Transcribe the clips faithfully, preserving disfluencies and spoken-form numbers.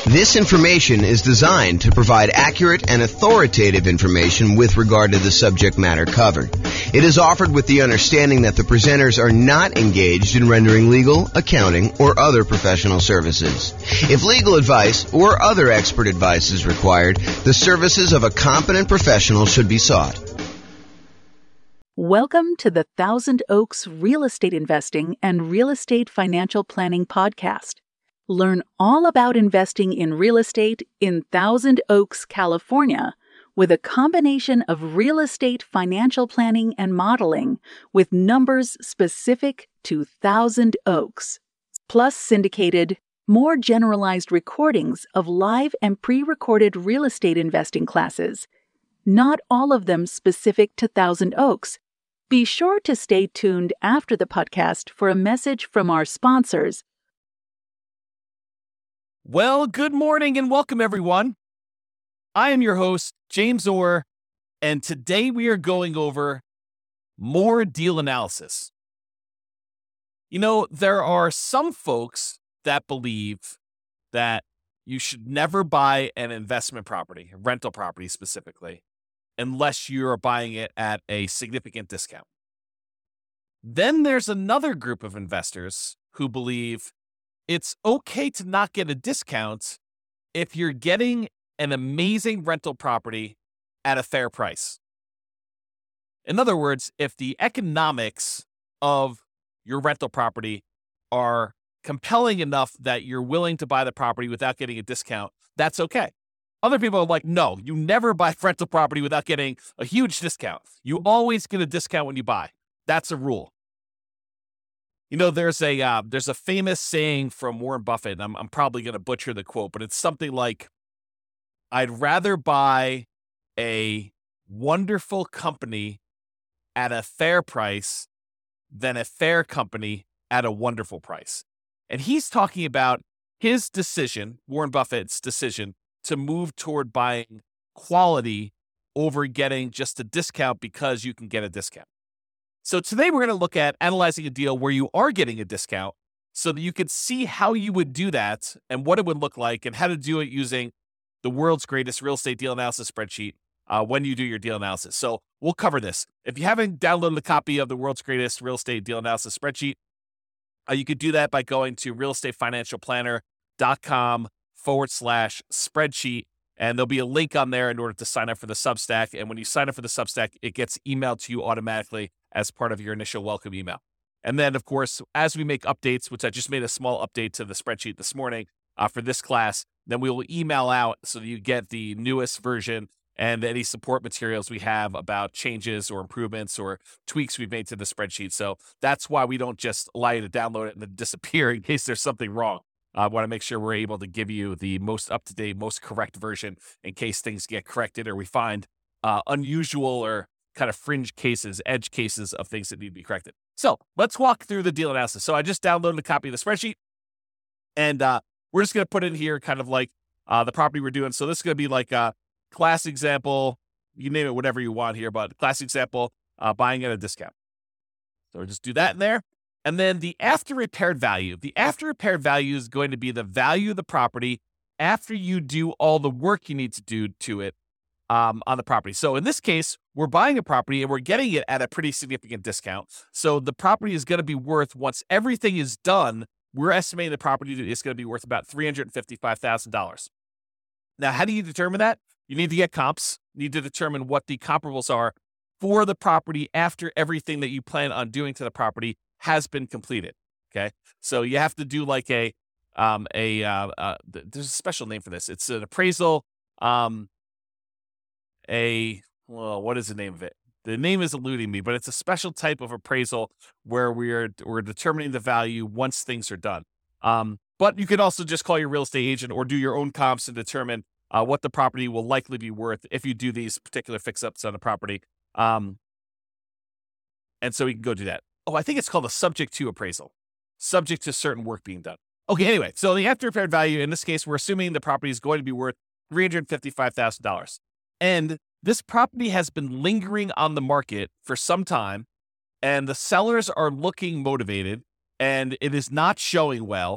This information is designed to provide accurate and authoritative information with regard to the subject matter covered. It is offered with the understanding that the presenters are not engaged in rendering legal, accounting, or other professional services. If legal advice or other expert advice is required, the services of a competent professional should be sought. Welcome to the Thousand Oaks Real Estate Investing and Real Estate Financial Planning Podcast. Learn all about investing in real estate in Thousand Oaks, California, with a combination of real estate financial planning and modeling with numbers specific to Thousand Oaks, plus syndicated, more generalized recordings of live and pre-recorded real estate investing classes, not all of them specific to Thousand Oaks. Be sure to stay tuned after the podcast for a message from our sponsors. Well, good morning and welcome, everyone. I am your host, James Orr, and today we are going over more deal analysis. You know, there are some folks that believe that you should never buy an investment property, a rental property specifically, unless you are buying it at a significant discount. Then there's another group of investors who believe it's okay to not get a discount if you're getting an amazing rental property at a fair price. In other words, if the economics of your rental property are compelling enough that you're willing to buy the property without getting a discount, that's okay. Other people are like, no, you never buy rental property without getting a huge discount. You always get a discount when you buy. That's a rule. You know, there's a uh, there's a famous saying from Warren Buffett, and I'm, I'm probably going to butcher the quote, but it's something like, I'd rather buy a wonderful company at a fair price than a fair company at a wonderful price. And he's talking about his decision, Warren Buffett's decision, to move toward buying quality over getting just a discount because you can get a discount. So today we're going to look at analyzing a deal where you are getting a discount so that you can see how you would do that and what it would look like and how to do it using the world's greatest real estate deal analysis spreadsheet uh, when you do your deal analysis. So we'll cover this. If you haven't downloaded a copy of the world's greatest real estate deal analysis spreadsheet, uh, you could do that by going to realestatefinancialplanner.com forward slash spreadsheet. And there'll be a link on there in order to sign up for the Substack. And when you sign up for the Substack, it gets emailed to you automatically as part of your initial welcome email. And then, of course, as we make updates, which I just made a small update to the spreadsheet this morning uh, for this class, then we will email out so that you get the newest version and any support materials we have about changes or improvements or tweaks we've made to the spreadsheet. So that's why we don't just allow you to download it and then disappear in case there's something wrong. I want to make sure we're able to give you the most up-to-date, most correct version in case things get corrected or we find uh, unusual or kind of fringe cases, edge cases of things that need to be corrected. So let's walk through the deal analysis. So I just downloaded a copy of the spreadsheet, and uh, we're just going to put in here kind of like uh, the property we're doing. So this is going to be like a class example. You name it whatever you want here, but class example, uh, buying at a discount. So we'll just do that in there. And then the after repaired value. The after repaired value is going to be the value of the property after you do all the work you need to do to it um, on the property. So in this case, we're buying a property and we're getting it at a pretty significant discount. So the property is going to be worth, once everything is done, we're estimating the property is going to be worth about three hundred fifty-five thousand dollars. Now, how do you determine that? You need to get comps. You need to determine what the comparables are for the property after everything that you plan on doing to the property has been completed. Okay. So you have to do like a, um, a, uh, uh, there's a special name for this. It's an appraisal, um, a, well, what is the name of it? The name is eluding me, but it's a special type of appraisal where we're, we're determining the value once things are done. Um, but you could also just call your real estate agent or do your own comps and determine uh, what the property will likely be worth if you do these particular fix-ups on the property. Um, and so we can go do that. Oh, I think it's called a subject to appraisal, subject to certain work being done. Okay, anyway, so the after repaired value, in this case, we're assuming the property is going to be worth three hundred fifty-five thousand dollars. And this property has been lingering on the market for some time, and the sellers are looking motivated, and it is not showing well.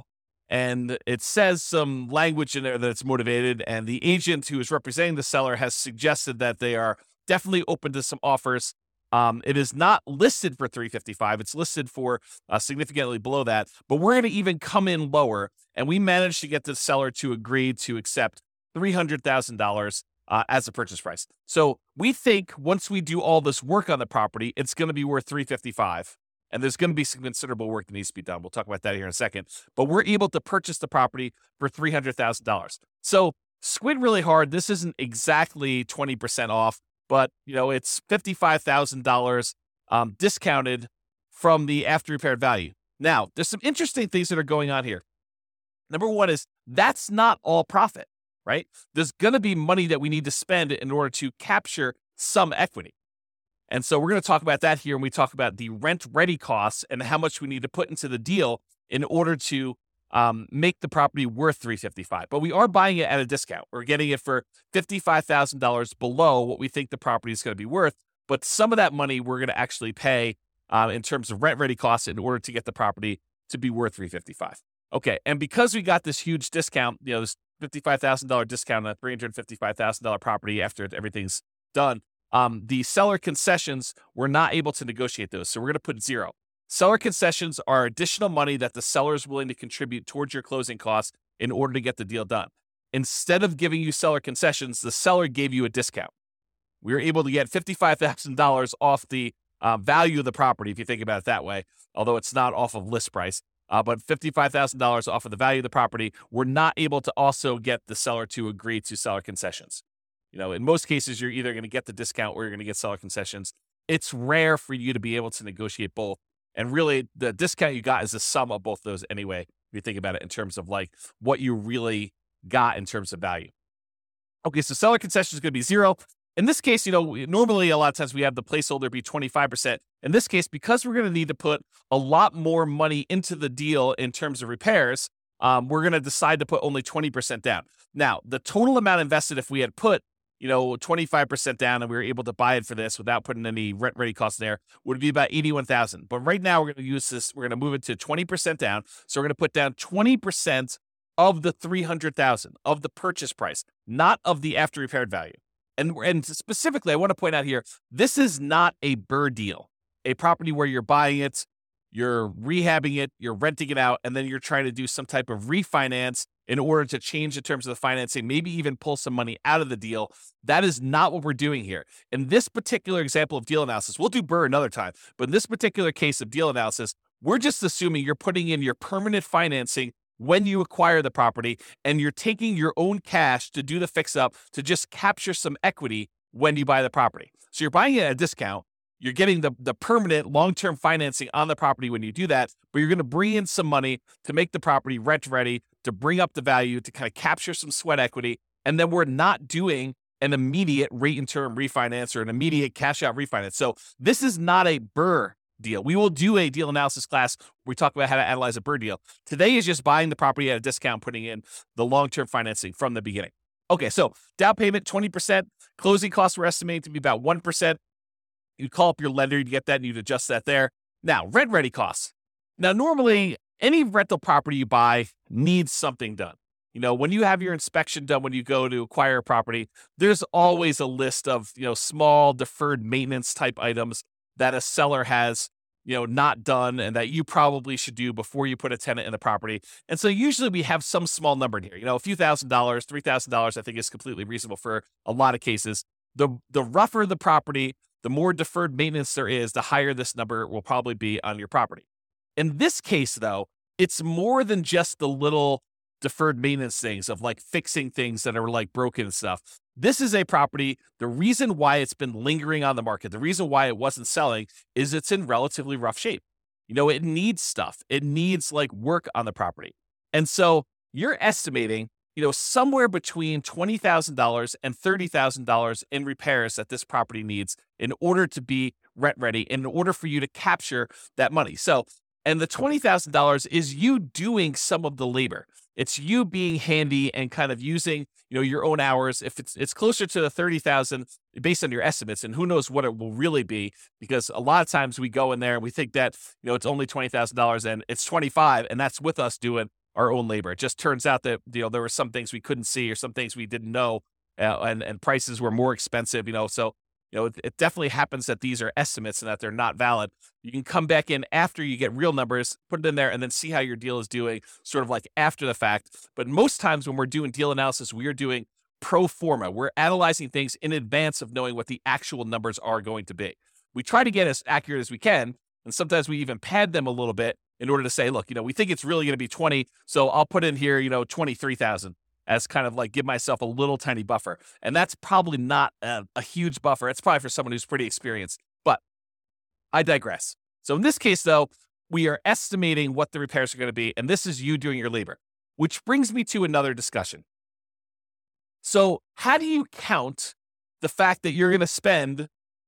and it says some language in there that it's motivated, and the agent who is representing the seller has suggested that they are definitely open to some offers. Um, it is not listed for three fifty-five. It's listed for uh, significantly below that, but we're going to even come in lower, and we managed to get the seller to agree to accept three hundred thousand dollars uh, as a purchase price. So we think once we do all this work on the property, it's going to be worth three fifty-five, and there's going to be some considerable work that needs to be done. We'll talk about that here in a second, but we're able to purchase the property for three hundred thousand dollars. So squint really hard. This isn't exactly twenty percent off, but you know, it's fifty-five thousand dollars um, discounted from the after repaired value. Now, there's some interesting things that are going on here. Number one is that's not all profit, right? There's going to be money that we need to spend in order to capture some equity. And so we're going to talk about that here when we talk about the rent ready costs and how much we need to put into the deal in order to um, make the property worth three fifty-five. But we are buying it at a discount. We're getting it for fifty-five thousand dollars below what we think the property is going to be worth. But some of that money we're going to actually pay uh, in terms of rent ready costs in order to get the property to be worth three fifty-five. Okay, and because we got this huge discount, you know, this fifty-five thousand dollars discount on a three hundred fifty-five thousand dollars property after everything's done, um, the seller concessions, we're not able to negotiate those. So we're going to put zero. Seller concessions are additional money that the seller is willing to contribute towards your closing costs in order to get the deal done. Instead of giving you seller concessions, the seller gave you a discount. We were able to get fifty-five thousand dollars off the uh, value of the property, if you think about it that way, although it's not off of list price. Uh, but fifty-five thousand dollars off of the value of the property, we're not able to also get the seller to agree to seller concessions. You know, in most cases, you're either going to get the discount or you're going to get seller concessions. It's rare for you to be able to negotiate both. And really, the discount you got is the sum of both those anyway, if you think about it in terms of like what you really got in terms of value. Okay, so seller concession is going to be zero. In this case, you know, normally a lot of times we have the placeholder be twenty-five percent. In this case, because we're going to need to put a lot more money into the deal in terms of repairs, um, we're going to decide to put only twenty percent down. Now, the total amount invested, if we had put, you know, twenty-five percent down and we were able to buy it for this without putting any rent ready costs there, would be about eighty-one thousand. But right now we're going to use this, we're going to move it to twenty percent down. So we're going to put down twenty percent of the three hundred thousand of the purchase price, not of the after repaired value. And, and specifically, I want to point out here, this is not a B R R R R deal, a property where you're buying it, you're rehabbing it, you're renting it out, and then you're trying to do some type of refinance in order to change the terms of the financing, maybe even pull some money out of the deal. That is not what we're doing here. In this particular example of deal analysis, we'll do B R R R R another time, but in this particular case of deal analysis, we're just assuming you're putting in your permanent financing when you acquire the property, and you're taking your own cash to do the fix-up to just capture some equity when you buy the property. So you're buying it at a discount. You're getting the, the permanent long-term financing on the property when you do that, but you're going to bring in some money to make the property rent-ready, to bring up the value, to kind of capture some sweat equity, and then we're not doing an immediate rate-and-term refinance or an immediate cash-out refinance. So this is not a B R R R R deal. We will do a deal analysis class where we talk about how to analyze a B R R R R deal. Today is just buying the property at a discount, putting in the long-term financing from the beginning. Okay, so down payment, twenty percent. Closing costs we're estimating to be about one percent. You'd call up your lender, you'd get that, and you'd adjust that there. Now, rent-ready costs. Now, normally, any rental property you buy needs something done. You know, when you have your inspection done, when you go to acquire a property, there's always a list of, you know, small deferred maintenance type items that a seller has, you know, not done and that you probably should do before you put a tenant in the property. And so usually we have some small number in here, you know, a few thousand dollars, three thousand dollars, I think is completely reasonable for a lot of cases. The, the rougher the property, the more deferred maintenance there is, the higher this number will probably be on your property. In this case, though, it's more than just the little deferred maintenance things of like fixing things that are like broken and stuff. This is a property, the reason why it's been lingering on the market, the reason why it wasn't selling is it's in relatively rough shape. You know, it needs stuff. It needs like work on the property. And so you're estimating, you know, somewhere between twenty thousand dollars and thirty thousand dollars in repairs that this property needs in order to be rent ready, in order for you to capture that money. So, and the twenty thousand dollars is you doing some of the labor. It's you being handy and kind of using, you know, your own hours. If it's it's closer to the thirty thousand based on your estimates, and who knows what it will really be, because a lot of times we go in there and we think that, you know, it's only twenty thousand dollars and it's twenty-five, and that's with us doing our own labor. It just turns out that, you know, there were some things we couldn't see or some things we didn't know, uh, and, and prices were more expensive, you know, so, you know, it, it definitely happens that these are estimates and that they're not valid. You can come back in after you get real numbers, put it in there, and then see how your deal is doing sort of like after the fact. But most times when we're doing deal analysis, we are doing pro forma. We're analyzing things in advance of knowing what the actual numbers are going to be. We try to get as accurate as we can, and sometimes we even pad them a little bit in order to say, look, you know, we think it's really going to be twenty, so I'll put in here, you know, twenty-three thousand as kind of like give myself a little tiny buffer. And that's probably not a, a huge buffer. It's probably for someone who's pretty experienced, but I digress. So in this case, though, we are estimating what the repairs are going to be, and this is you doing your labor, which brings me to another discussion. So how do you count the fact that you're going to spend,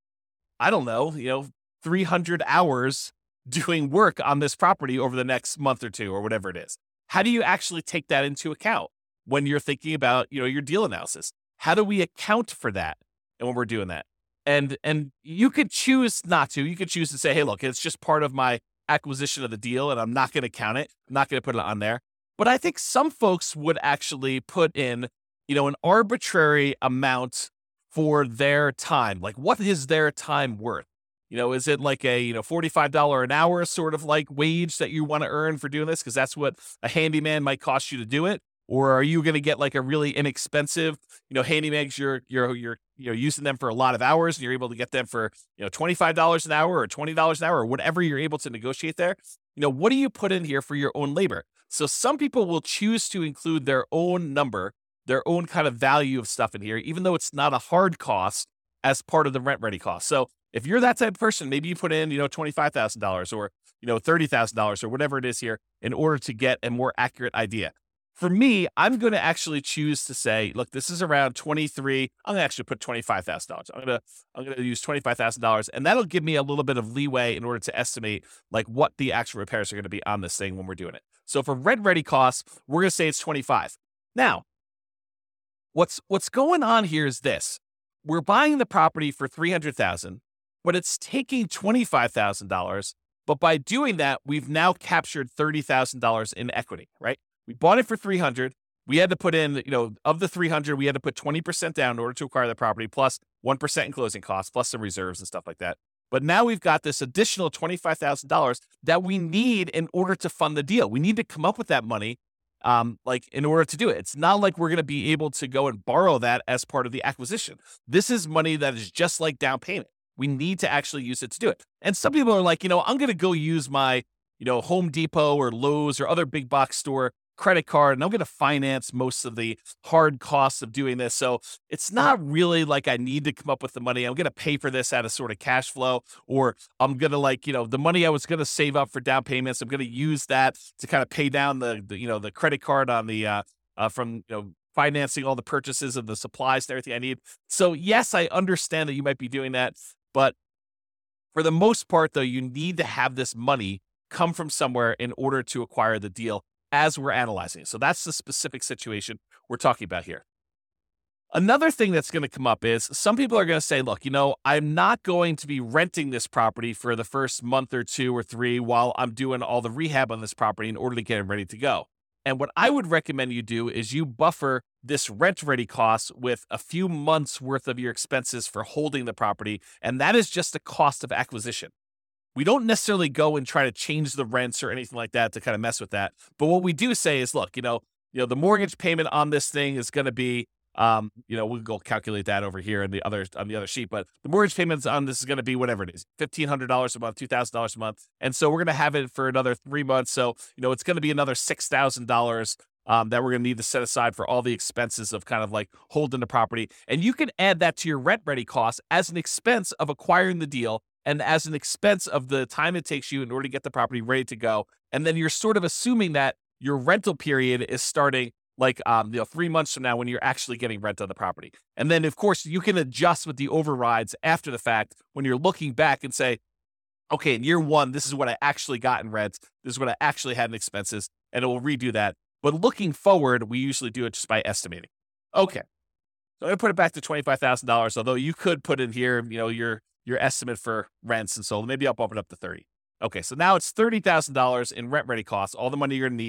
I don't know, you know, three hundred hours doing work on this property over the next month or two or whatever it is? How do you actually take that into account when you're thinking about, you know, your deal analysis? How do we account for that? And when we're doing that, and, and you could choose not to, you could choose to say, hey, look, it's just part of my acquisition of the deal and I'm not going to count it. I'm not going to put it on there. But I think some folks would actually put in, you know, an arbitrary amount for their time. Like, what is their time worth? You know, is it like a, you know, forty-five dollars an hour sort of like wage that you want to earn for doing this? Because that's what a handyman might cost you to do it. Or are you going to get like a really inexpensive, you know, handyman? You're, you're, you're, you know, using them for a lot of hours and you're able to get them for, you know, twenty-five dollars an hour or twenty dollars an hour or whatever you're able to negotiate there. You know, what do you put in here for your own labor? So some people will choose to include their own number, their own kind of value of stuff in here, even though it's not a hard cost as part of the rent ready cost. So if you're that type of person, maybe you put in, you know, twenty-five thousand dollars or, you know, thirty thousand dollars or whatever it is here in order to get a more accurate idea. For me, I'm going to actually choose to say, look, this is around twenty-three. I'm going to actually put twenty-five thousand dollars. I'm going to, I'm going to use twenty-five thousand dollars, and that'll give me a little bit of leeway in order to estimate like what the actual repairs are going to be on this thing when we're doing it. So for rent ready costs, we're going to say it's twenty-five. Now, what's, what's going on here is this. We're buying the property for three hundred thousand dollars, but it's taking twenty-five thousand dollars. But by doing that, we've now captured thirty thousand dollars in equity, right? We bought it for three hundred dollars. We had to put in, you know, of the three hundred dollars, we had to put twenty percent down in order to acquire the property, plus one percent in closing costs, plus some reserves and stuff like that. But now we've got this additional twenty-five thousand dollars that we need in order to fund the deal. We need to come up with that money, um, like in order to do it. It's not like we're going to be able to go and borrow that as part of the acquisition. This is money that is just like down payment. We need to actually use it to do it. And some people are like, you know, I'm going to go use my, you know, Home Depot or Lowe's or other big box store credit card, and I'm going to finance most of the hard costs of doing this. So it's not really like I need to come up with the money. I'm going to pay for this out of sort of cash flow, or I'm going to like, you know, the money I was going to save up for down payments, I'm going to use that to kind of pay down the, the you know, the credit card on the, uh, uh, from, you know, financing all the purchases of the supplies and everything I need. So yes, I understand that you might be doing that, but for the most part though, you need to have this money come from somewhere in order to acquire the deal as we're analyzing it. So that's the specific situation we're talking about here. Another thing that's going to come up is some people are going to say, look, you know, I'm not going to be renting this property for the first month or two or three while I'm doing all the rehab on this property in order to get it ready to go. And what I would recommend you do is you buffer this rent ready cost with a few months worth of your expenses for holding the property. And that is just the cost of acquisition. We don't necessarily go and try to change the rents or anything like that to kind of mess with that. But what we do say is, look, you know, you know, the mortgage payment on this thing is going to be, um, you know, we'll go calculate that over here on the other on the other sheet. But the mortgage payments on this is going to be whatever it is, fifteen hundred dollars a month, two thousand dollars a month. And so we're going to have it for another three months. So, you know, it's going to be another six thousand dollars um, that we're going to need to set aside for all the expenses of kind of like holding the property. And you can add that to your rent ready costs as an expense of acquiring the deal, and as an expense of the time it takes you in order to get the property ready to go. And then you're sort of assuming that your rental period is starting like um, you know, three months from now when you're actually getting rent on the property. And then, of course, you can adjust with the overrides after the fact when you're looking back and say, okay, in year one, this is what I actually got in rent. This is what I actually had in expenses, and it will redo that. But looking forward, we usually do it just by estimating. Okay, so I'm going to put it back to twenty-five thousand dollars, although you could put in here, you know, your your estimate for rents, and so maybe I'll bump it up to thirty. Okay, so now it's thirty thousand dollars in rent ready costs, all the money you're going to need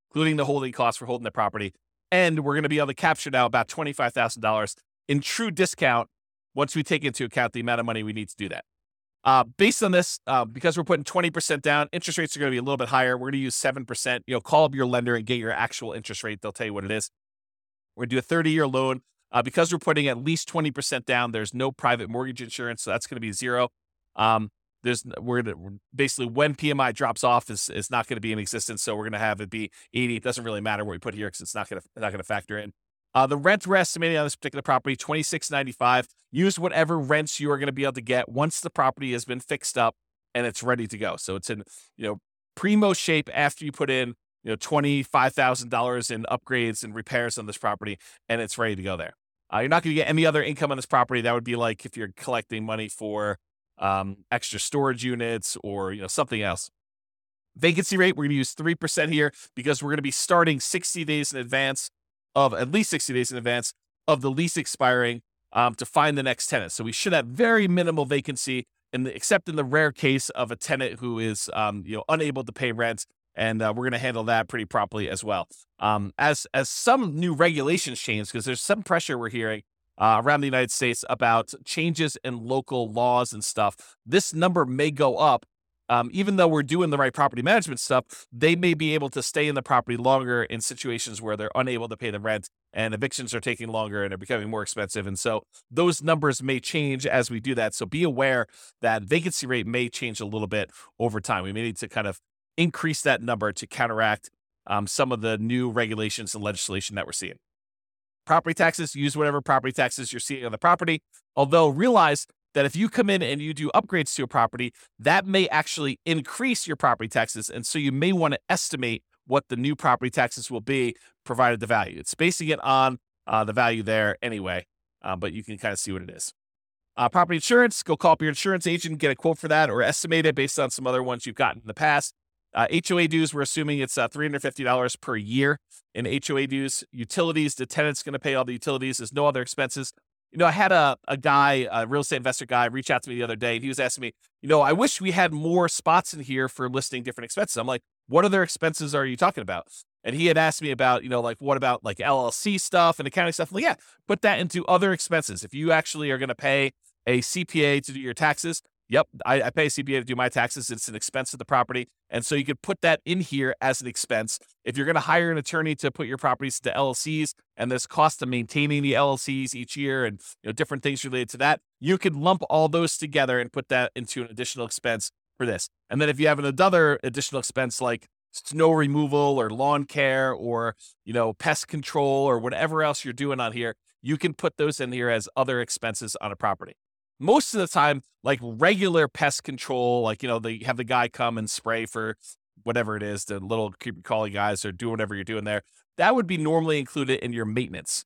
including the holding costs for holding the property. And we're going to be able to capture now about twenty-five thousand dollars in true discount once we take into account the amount of money we need to do that. Uh, based on this, uh, because we're putting twenty percent down, interest rates are going to be a little bit higher. We're going to use seven percent. You know, call up your lender and get your actual interest rate. They'll tell you what it is. We're going to do a thirty-year loan. Uh, because we're putting at least twenty percent down, there's no private mortgage insurance, so that's going to be zero. Um, there's we're, we're basically when P M I drops off is is not going to be in existence, so we're going to have it be eighty. It doesn't really matter what we put here because it's not going to not going to factor in. Uh, the rent we're estimating on this particular property, twenty-six ninety-five. Use whatever rents you are going to be able to get once the property has been fixed up and it's ready to go. So it's in you know primo shape after you put in you know twenty-five thousand dollars in upgrades and repairs on this property, and it's ready to go there. Uh, you're not going to get any other income on this property. That would be like if you're collecting money for um, extra storage units or you know something else. Vacancy rate, we're going to use three percent here because we're going to be starting sixty days in advance of, at least sixty days in advance of the lease expiring um, to find the next tenant. So we should have very minimal vacancy, in the, except in the rare case of a tenant who is um, you know unable to pay rent. And uh, we're going to handle that pretty properly as well. Um, as as some new regulations change, because there's some pressure we're hearing uh, around the United States about changes in local laws and stuff, this number may go up. Um, even though we're doing the right property management stuff, they may be able to stay in the property longer in situations where they're unable to pay the rent and evictions are taking longer and are becoming more expensive. And so those numbers may change as we do that. So be aware that vacancy rate may change a little bit over time. We may need to kind of increase that number to counteract um, some of the new regulations and legislation that we're seeing. Property taxes, use whatever property taxes you're seeing on the property. Although realize that if you come in and you do upgrades to a property, that may actually increase your property taxes. And so you may want to estimate what the new property taxes will be provided the value. It's basing it on uh, the value there anyway, uh, but you can kind of see what it is. Uh, property insurance, go call up your insurance agent, get a quote for that or estimate it based on some other ones you've gotten in the past. Uh, H O A dues, we're assuming it's uh, three hundred fifty dollars per year in H O A dues. Utilities, the tenant's going to pay all the utilities. There's no other expenses. You know, I had a, a guy, a real estate investor guy, reach out to me the other day, and he was asking me, you know, I wish we had more spots in here for listing different expenses. I'm like, what other expenses are you talking about? And he had asked me about, you know, like, what about like L L C stuff and accounting stuff? I'm like, yeah, put that into other expenses. If you actually are going to pay a C P A to do your taxes, yep, I, I pay a C P A to do my taxes. It's an expense of the property. And so you could put that in here as an expense. If you're going to hire an attorney to put your properties to L L Cs and there's cost of maintaining the L L Cs each year and you know different things related to that, you could lump all those together and put that into an additional expense for this. And then if you have another additional expense like snow removal or lawn care or, you know, pest control or whatever else you're doing on here, you can put those in here as other expenses on a property. Most of the time, like regular pest control, like, you know, they have the guy come and spray for whatever it is, the little creepy crawly guys or do whatever you're doing there. That would be normally included in your maintenance.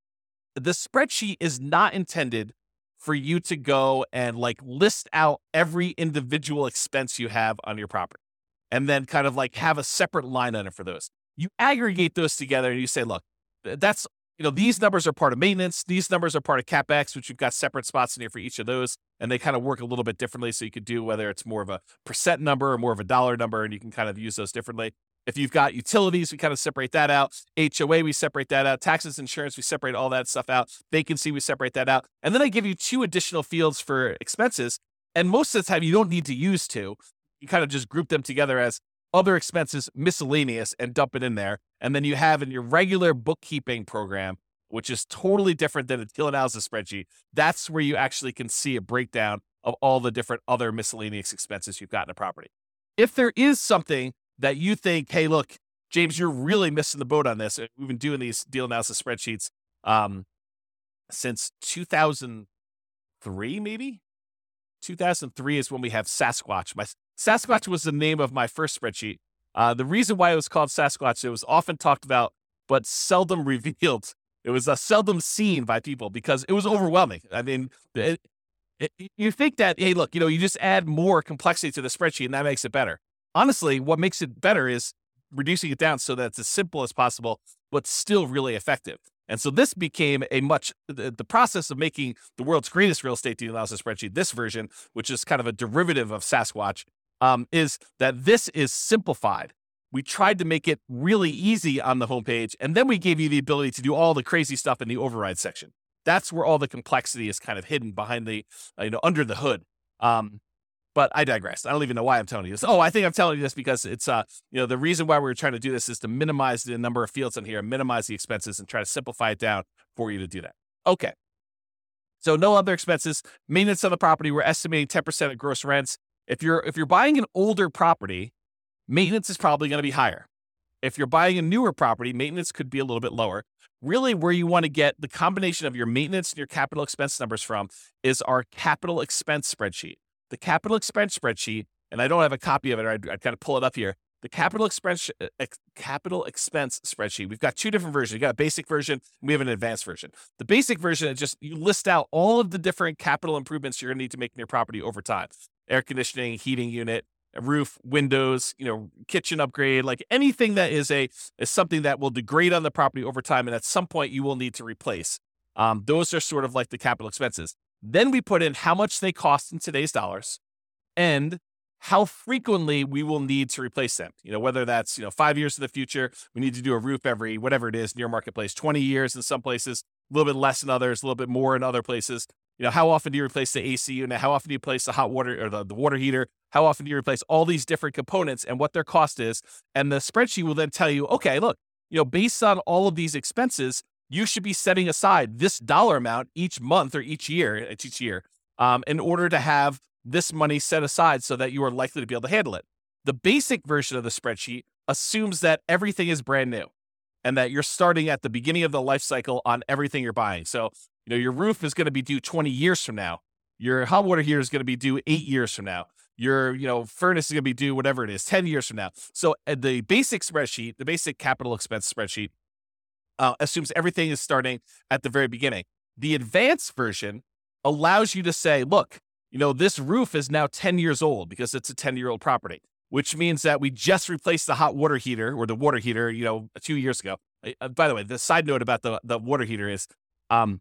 The spreadsheet is not intended for you to go and like list out every individual expense you have on your property and then kind of like have a separate line item for those. You aggregate those together and you say, look, that's You know, these numbers are part of maintenance. These numbers are part of CapEx, which you've got separate spots in here for each of those. And they kind of work a little bit differently. So you could do whether it's more of a percent number or more of a dollar number, and you can kind of use those differently. If you've got utilities, we kind of separate that out. H O A, we separate that out. Taxes, insurance, we separate all that stuff out. Vacancy, we separate that out. And then I give you two additional fields for expenses. And most of the time, you don't need to use two. You kind of just group them together as other expenses, miscellaneous, and dump it in there. And then you have in your regular bookkeeping program, which is totally different than a deal analysis spreadsheet. That's where you actually can see a breakdown of all the different other miscellaneous expenses you've got in a property. If there is something that you think, hey, look, James, you're really missing the boat on this. We've been doing these deal analysis spreadsheets um, since two thousand three, maybe? two thousand three is when we have Sasquatch. My Sasquatch was the name of my first spreadsheet. Uh, the reason why it was called Sasquatch, it was often talked about, but seldom revealed. It was uh, seldom seen by people because it was overwhelming. I mean, it, it, you think that, hey, look, you know, you just add more complexity to the spreadsheet and that makes it better. Honestly, what makes it better is reducing it down so that it's as simple as possible, but still really effective. And so this became a much, the, the process of making the world's greatest real estate deal analysis spreadsheet, this version, which is kind of a derivative of Sasquatch, um, is that this is simplified. we tried to make it really easy on the homepage, and then we gave you the ability to do all the crazy stuff in the override section. That's where all the complexity is kind of hidden behind the, uh, you know, under the hood. Um, but I digress. I don't even know why I'm telling you this. Oh, I think I'm telling you this because it's, uh, you know, the reason why we're trying to do this is to minimize the number of fields in here, minimize the expenses, and try to simplify it down for you to do that. Okay. So no other expenses. Maintenance on the property, we're estimating ten percent of gross rents. If you're if you're buying an older property, maintenance is probably going to be higher. If you're buying a newer property, maintenance could be a little bit lower. Really, where you want to get the combination of your maintenance and your capital expense numbers from is our capital expense spreadsheet. The capital expense spreadsheet, and I don't have a copy of it, or I'd, I'd kind of pull it up here. The capital expense ex, capital expense spreadsheet. We've got two different versions. You got a basic version, and we have an advanced version. The basic version is just you list out all of the different capital improvements you're going to need to make in your property over time: air conditioning, heating unit, a roof, windows, you know, kitchen upgrade, like anything that is a is something that will degrade on the property over time, and at some point you will need to replace. Um, those are sort of like the capital expenses. Then we put in how much they cost in today's dollars, and how frequently we will need to replace them. You know, whether that's, you know, five years in the future, we need to do a roof every, whatever it is, near marketplace, twenty years in some places, a little bit less in others, a little bit more in other places. You know, how often do you replace the A C unit? How often do you replace the hot water or the, the water heater? How often do you replace all these different components and what their cost is? And the spreadsheet will then tell you, okay, look, you know, based on all of these expenses, you should be setting aside this dollar amount each month or each year, it's each year, um, in order to have this money set aside so that you are likely to be able to handle it. The basic version of the spreadsheet assumes that everything is brand new and that you're starting at the beginning of the life cycle on everything you're buying. So, you know, your roof is going to be due twenty years from now. Your hot water heater is going to be due eight years from now. Your, you know, furnace is going to be due whatever it is, ten years from now. So uh, the basic spreadsheet, the basic capital expense spreadsheet uh, assumes everything is starting at the very beginning. The advanced version allows you to say, look, you know, this roof is now ten years old because it's a ten-year-old property, which means that we just replaced the hot water heater or the water heater, you know, two years ago. Uh, by the way, the side note about the, the water heater is um,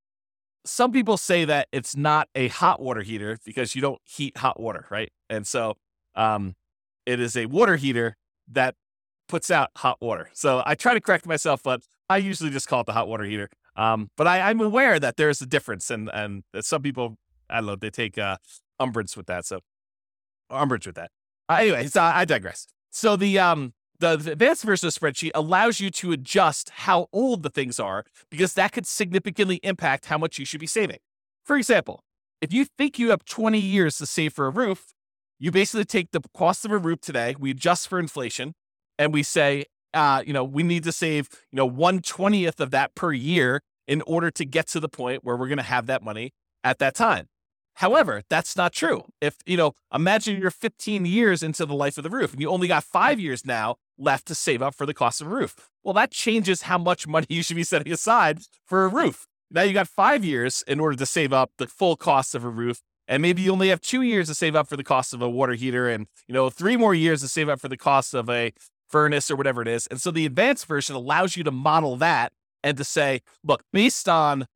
some people say that it's not a hot water heater because you don't heat hot water, right? And so um, it is a water heater that puts out hot water. So I try to correct myself, but I usually just call it the hot water heater. Um, but I, I'm aware that there's a difference, and, and that some people, I don't know, they take uh, umbrage with that. So umbrage with that. Uh, anyway, so I digress. So the um the, the advanced version of the spreadsheet allows you to adjust how old the things are because that could significantly impact how much you should be saving. For example, if you think you have twenty years to save for a roof, you basically take the cost of a roof today, we adjust for inflation, and we say, uh, you know, we need to save, you know, one twentieth of that per year in order to get to the point where we're going to have that money at that time. However, that's not true. If, you know, imagine you're fifteen years into the life of the roof and you only got five years now left to save up for the cost of a roof. Well, that changes how much money you should be setting aside for a roof. Now you got five years in order to save up the full cost of a roof. And maybe you only have two years to save up for the cost of a water heater and, you know, three more years to save up for the cost of a furnace or whatever it is. And so the advanced version allows you to model that and to say, look, based on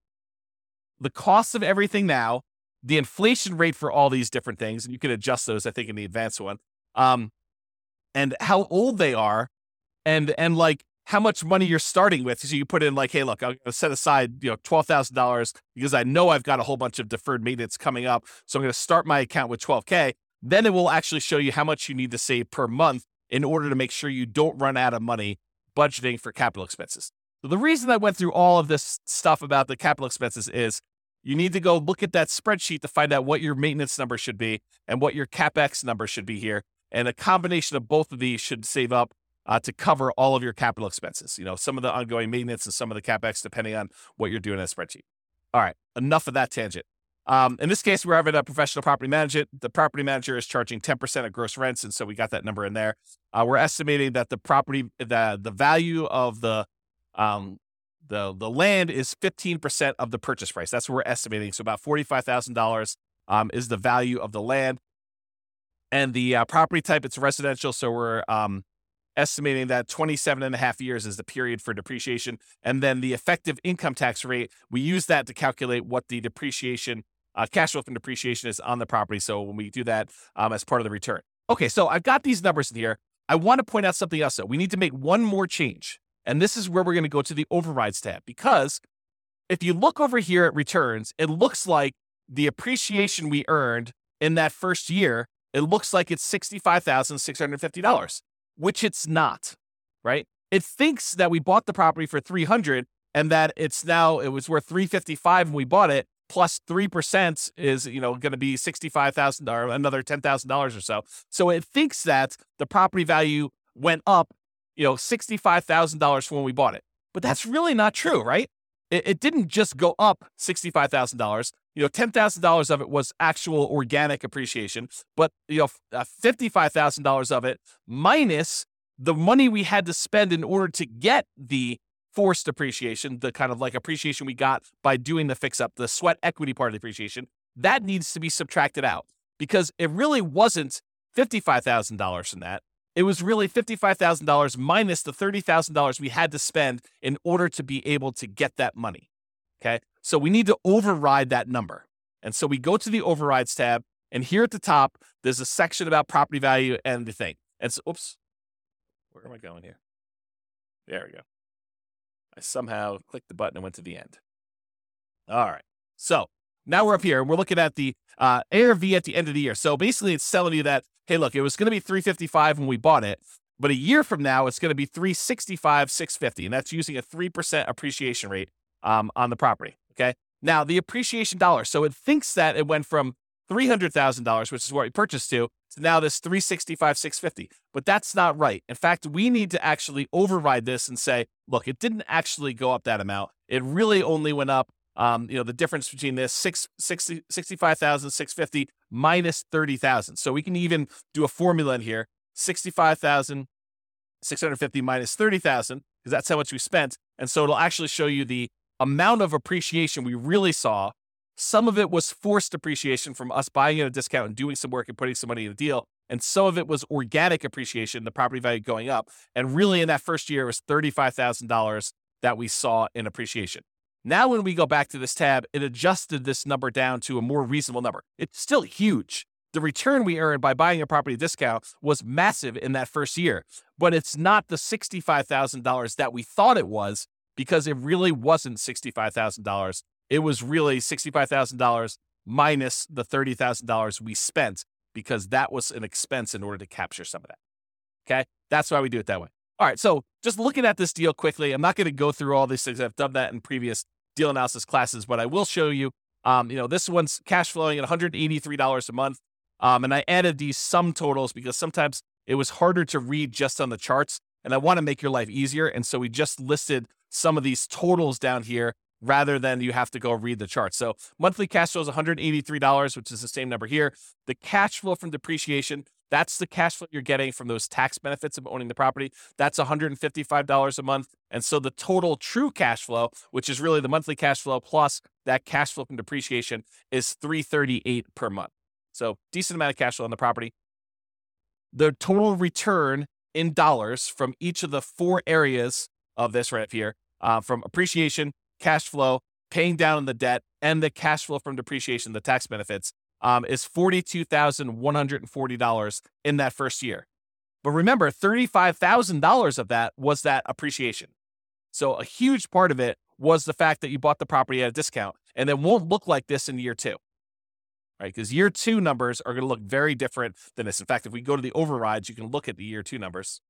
the cost of everything now, the inflation rate for all these different things, and you can adjust those, I think, in the advanced one, um, and how old they are, and and like how much money you're starting with. So you put in like, hey, look, I'm going to set aside, you know, twelve thousand dollars because I know I've got a whole bunch of deferred maintenance coming up. So I'm going to start my account with twelve K. Then it will actually show you how much you need to save per month in order to make sure you don't run out of money budgeting for capital expenses. So the reason I went through all of this stuff about the capital expenses is you need to go look at that spreadsheet to find out what your maintenance number should be and what your CapEx number should be here. And a combination of both of these should save up uh, to cover all of your capital expenses. You know, some of the ongoing maintenance and some of the CapEx, depending on what you're doing in a spreadsheet. All right, enough of that tangent. Um, in this case, we're having a professional property manager. The property manager is charging ten percent of gross rents, and so we got that number in there. Uh, we're estimating that the property, the the value of the um, the the land is fifteen percent of the purchase price. That's what we're estimating. So about forty-five thousand dollars um, is the value of the land. And the uh, property type, it's residential. So we're um, estimating that twenty-seven and a half years is the period for depreciation. And then the effective income tax rate, we use that to calculate what the depreciation, uh, cash flow from depreciation is on the property. So when we do that um, as part of the return. Okay, so I've got these numbers in here. I want to point out something else, though. We need to make one more change. And this is where we're going to go to the overrides tab, because if you look over here at returns, it looks like the appreciation we earned in that first year, it looks like it's sixty-five thousand six hundred fifty dollars, which it's not, right? It thinks that we bought the property for three hundred dollars and that it's now, it was worth three hundred fifty-five dollars when we bought it, plus three percent is, you know, going to be sixty-five thousand dollars, another ten thousand dollars or so. So it thinks that the property value went up, you know, sixty-five thousand dollars from when we bought it. But that's really not true, right? It, it didn't just go up sixty-five thousand dollars. You know, ten thousand dollars of it was actual organic appreciation, but, you know, uh, fifty-five thousand dollars of it minus the money we had to spend in order to get the forced appreciation, the kind of like appreciation we got by doing the fix up, the sweat equity part of the appreciation, that needs to be subtracted out, because it really wasn't fifty-five thousand dollars from that. It was really fifty-five thousand dollars minus the thirty thousand dollars we had to spend in order to be able to get that money. Okay. So we need to override that number. And so we go to the overrides tab, and here at the top, there's a section about property value and the thing. And so, oops, where am I going here? There we go. I somehow clicked the button and went to the end. All right. So now we're up here and we're looking at the uh, A R V at the end of the year. So basically it's telling you that, hey, look, it was going to be three hundred fifty-five when we bought it, but a year from now, it's going to be three hundred sixty-five thousand six hundred fifty dollars. And that's using a three percent appreciation rate um, on the property. Okay. Now the appreciation dollar. So it thinks that it went from three hundred thousand dollars, which is what we purchased to, to now this three hundred sixty-five thousand six hundred fifty dollars. But that's not right. In fact, we need to actually override this and say, look, it didn't actually go up that amount. It really only went up, um, you know, the difference between this sixty-five thousand six hundred fifty dollars minus thirty thousand dollars. So we can even do a formula in here, sixty-five thousand six hundred fifty dollars minus thirty thousand dollars, because that's how much we spent. And so it'll actually show you the amount of appreciation we really saw. Some of it was forced appreciation from us buying at a discount and doing some work and putting some money in the deal. And some of it was organic appreciation, the property value going up. And really in that first year, it was thirty-five thousand dollars that we saw in appreciation. Now, when we go back to this tab, it adjusted this number down to a more reasonable number. It's still huge. The return we earned by buying a property discount was massive in that first year, but it's not the sixty-five thousand dollars that we thought it was, because it really wasn't sixty-five thousand dollars. It was really sixty-five thousand dollars minus the thirty thousand dollars we spent, because that was an expense in order to capture some of that. Okay. That's why we do it that way. All right. So just looking at this deal quickly, I'm not going to go through all these things. I've done that in previous deal analysis classes, but I will show you, um, you know, this one's cash flowing at one hundred eighty-three dollars a month. Um, and I added these sum totals because sometimes it was harder to read just on the charts, and I want to make your life easier. And so we just listed some of these totals down here rather than you have to go read the chart. So monthly cash flow is one hundred eighty-three dollars, which is the same number here. The cash flow from depreciation, that's the cash flow you're getting from those tax benefits of owning the property. That's one hundred fifty-five dollars a month. And so the total true cash flow, which is really the monthly cash flow plus that cash flow from depreciation, is three hundred thirty-eight dollars per month. So decent amount of cash flow on the property. The total return in dollars from each of the four areas of this right up here, uh, from appreciation, cash flow, paying down the debt, and the cash flow from depreciation, the tax benefits, um, is forty-two thousand one hundred forty dollars in that first year. But remember, thirty-five thousand dollars of that was that appreciation. So a huge part of it was the fact that you bought the property at a discount, and it won't look like this in year two, right? Because year two numbers are going to look very different than this. In fact, if we go to the overrides, you can look at the year two numbers.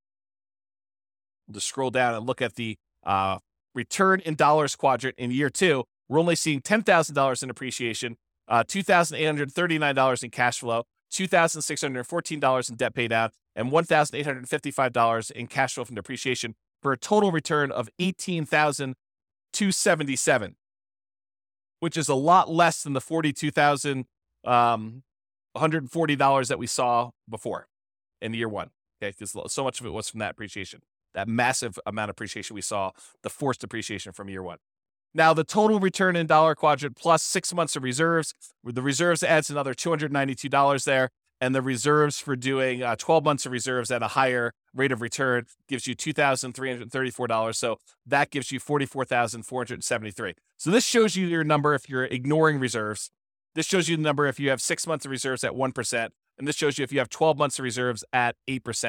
We'll just scroll down and look at the uh, return in dollars quadrant in year two. We're only seeing ten thousand dollars in appreciation, uh, two thousand eight hundred thirty-nine dollars in cash flow, two thousand six hundred fourteen dollars in debt paydown, and one thousand eight hundred fifty-five dollars in cash flow from depreciation, for a total return of eighteen thousand two hundred seventy-seven dollars, which is a lot less than the forty-two thousand one hundred forty dollars that we saw before in year one. Okay, because so much of it was from that appreciation, that massive amount of appreciation we saw, the forced appreciation from year one. Now, the total return in dollar quadrant plus six months of reserves, the reserves adds another two hundred ninety-two dollars there, and the reserves for doing uh, twelve months of reserves at a higher rate of return gives you two thousand three hundred thirty-four dollars. So that gives you forty-four thousand four hundred seventy-three dollars. So this shows you your number if you're ignoring reserves. This shows you the number if you have six months of reserves at one percent. And this shows you if you have twelve months of reserves at eight percent.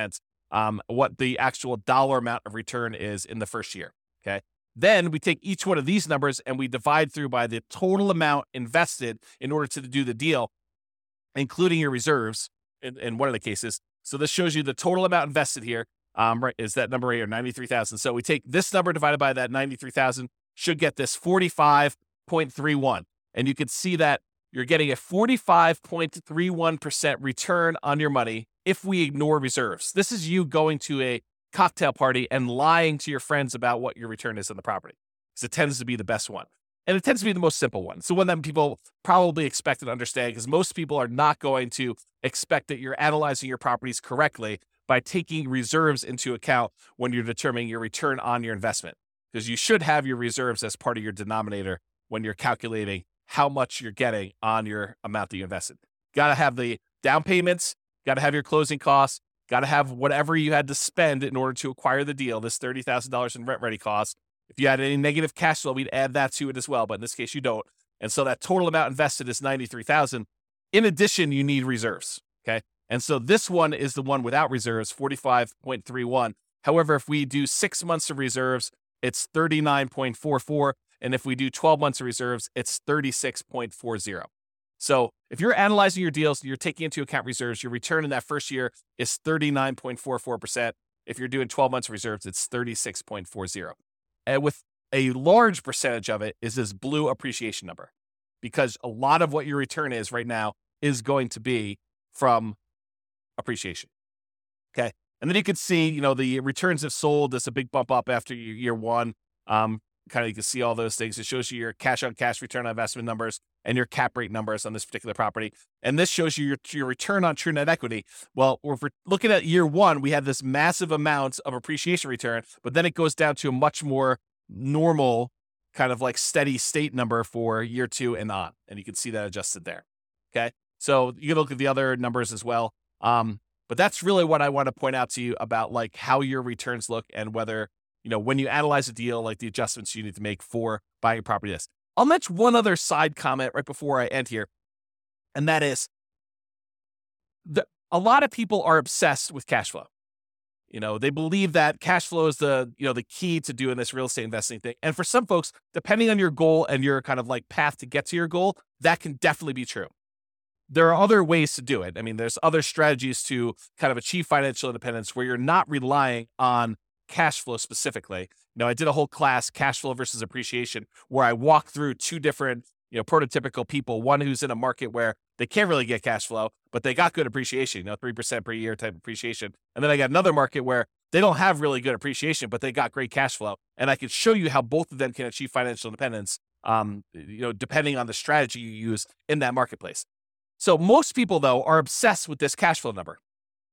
um, what the actual dollar amount of return is in the first year. Okay. Then we take each one of these numbers and we divide through by the total amount invested in order to do the deal, including your reserves in, in one of the cases. So this shows you the total amount invested here. Um, right, is that number right here, ninety-three thousand. So we take this number divided by that ninety-three thousand, should get this forty-five point three one. And you can see that you're getting a forty-five point three one percent return on your money if we ignore reserves. This is you going to a cocktail party and lying to your friends about what your return is on the property, because it tends to be the best one. And it tends to be the most simple one. So one that people probably expect and understand, because most people are not going to expect that you're analyzing your properties correctly by taking reserves into account when you're determining your return on your investment, because you should have your reserves as part of your denominator when you're calculating how much you're getting on your amount that you invested. Got to have the down payments, got to have your closing costs, got to have whatever you had to spend in order to acquire the deal, this thirty thousand dollars in rent ready costs. If you had any negative cash flow, we'd add that to it as well. But in this case, you don't. And so that total amount invested is ninety-three thousand dollars. In addition, you need reserves. Okay. And so this one is the one without reserves, forty-five point three one. However, if we do six months of reserves, it's thirty-nine point four four. And if we do twelve months of reserves, it's thirty-six point four zero. So if you're analyzing your deals and you're taking into account reserves, your return in that first year is thirty-nine point four four percent. If you're doing twelve months of reserves, it's thirty-six point four zero. And with a large percentage of it is this blue appreciation number, because a lot of what your return is right now is going to be from appreciation. Okay. And then you can see, you know, the returns have sold. There's a big bump up after year one. Um, kind of, you can see all those things. It shows you your cash on cash return on investment numbers and your cap rate numbers on this particular property. And this shows you your, your return on true net equity. Well, if we're looking at year one, we had this massive amount of appreciation return, but then it goes down to a much more normal kind of like steady state number for year two and on. And you can see that adjusted there. Okay. So you can look at the other numbers as well. Um, but that's really what I want to point out to you about like how your returns look and whether, you know, when you analyze a deal, like the adjustments you need to make for buying a property. This. I'll mention one other side comment right before I end here. And that is the, a lot of people are obsessed with cash flow. You know, they believe that cash flow is the, you know, the key to doing this real estate investing thing. And for some folks, depending on your goal and your kind of like path to get to your goal, that can definitely be true. There are other ways to do it. I mean, there's other strategies to kind of achieve financial independence where you're not relying on cash flow specifically. You know, I did a whole class, cash flow versus appreciation, where I walked through two different, you know, prototypical people, one who's in a market where they can't really get cash flow, but they got good appreciation, you know, three percent per year type appreciation. And then I got another market where they don't have really good appreciation, but they got great cash flow. And I could show you how both of them can achieve financial independence, um, you know, depending on the strategy you use in that marketplace. So most people, though, are obsessed with this cash flow number.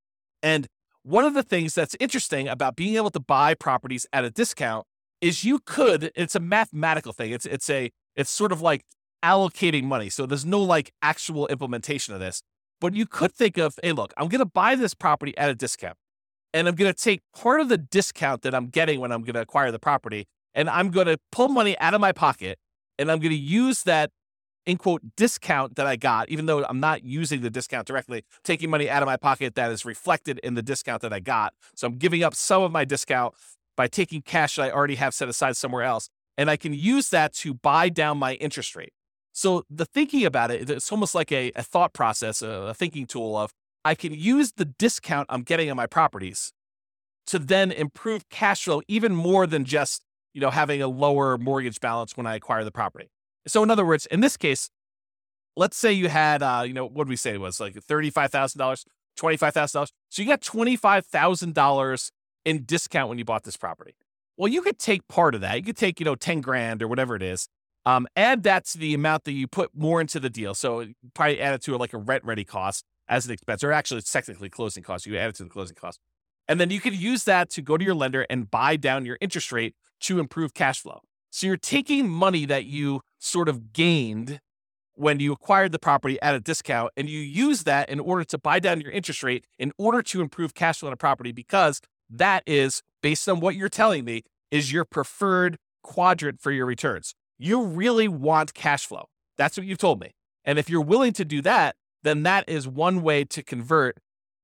And one of the things that's interesting about being able to buy properties at a discount is you could, it's a mathematical thing. It's, it's a, it's sort of like allocating money. So there's no like actual implementation of this, but you could think of, hey, look, I'm going to buy this property at a discount and I'm going to take part of the discount that I'm getting when I'm going to acquire the property. And I'm going to pull money out of my pocket and I'm going to use that in quote discount that I got, even though I'm not using the discount directly, taking money out of my pocket that is reflected in the discount that I got. So I'm giving up some of my discount by taking cash that I already have set aside somewhere else. And I can use that to buy down my interest rate. So the thinking about it, it's almost like a, a thought process, a, a thinking tool of I can use the discount I'm getting on my properties to then improve cash flow even more than just, you know, having a lower mortgage balance when I acquire the property. So in other words, in this case, let's say you had, uh, you know, what did we say it was like thirty-five thousand dollars, twenty-five thousand dollars. So you got twenty-five thousand dollars in discount when you bought this property. Well, you could take part of that. You could take, you know, ten grand or whatever it is. Um, add that to the amount that you put more into the deal. So probably add it to like a rent ready cost as an expense, or actually it's technically closing costs. You add it to the closing cost. And then you could use that to go to your lender and buy down your interest rate to improve cash flow. So you're taking money that you sort of gained when you acquired the property at a discount, and you use that in order to buy down your interest rate in order to improve cash flow on a property, because that is, based on what you're telling me, is your preferred quadrant for your returns. You really want cash flow. That's what you've told me. And if you're willing to do that, then that is one way to convert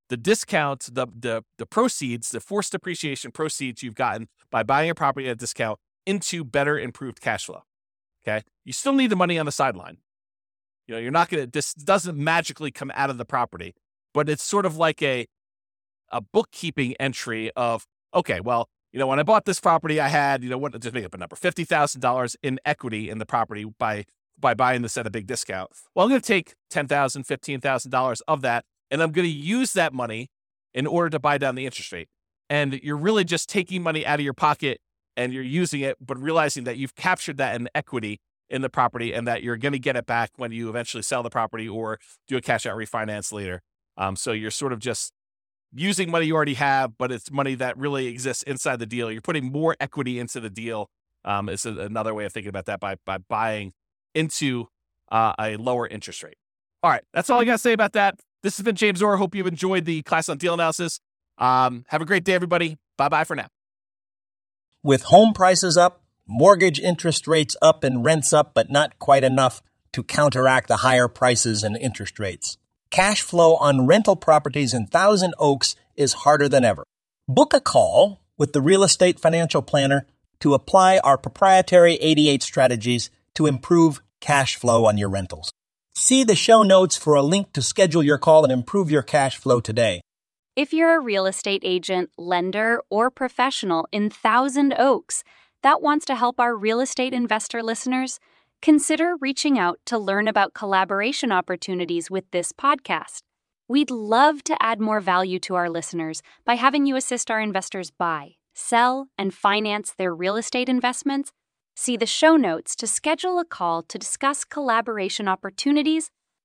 the discount, the, the, the proceeds, the forced depreciation proceeds you've gotten by buying a property at a discount into better improved cash flow. Okay. You still need the money on the sideline. You know, you're not going to, this doesn't magically come out of the property, but it's sort of like a, a bookkeeping entry of, okay, well, you know, when I bought this property, I had, you know, what, just make up a number, fifty thousand dollars in equity in the property by, by buying this at a big discount. Well, I'm going to take ten thousand dollars, fifteen thousand dollars of that, and I'm going to use that money in order to buy down the interest rate. And you're really just taking money out of your pocket and you're using it, but realizing that you've captured that in equity in the property and that you're going to get it back when you eventually sell the property or do a cash out refinance later. Um, so you're sort of just using money you already have, but it's money that really exists inside the deal. You're putting more equity into the deal. Um, is another way of thinking about that by, by buying into uh, a lower interest rate. All right. That's all I got to say about that. This has been James Orr. Hope you've enjoyed the class on deal analysis. Um, have a great day, everybody. Bye-bye for now. With home prices up, mortgage interest rates up, and rents up, but not quite enough to counteract the higher prices and interest rates, cash flow on rental properties in Thousand Oaks is harder than ever. Book a call with the Real Estate Financial Planner to apply our proprietary eighty-eight strategies to improve cash flow on your rentals. See the show notes for a link to schedule your call and improve your cash flow today. If you're a real estate agent, lender, or professional in Thousand Oaks that wants to help our real estate investor listeners, consider reaching out to learn about collaboration opportunities with this podcast. We'd love to add more value to our listeners by having you assist our investors buy, sell, and finance their real estate investments. See the show notes to schedule a call to discuss collaboration opportunities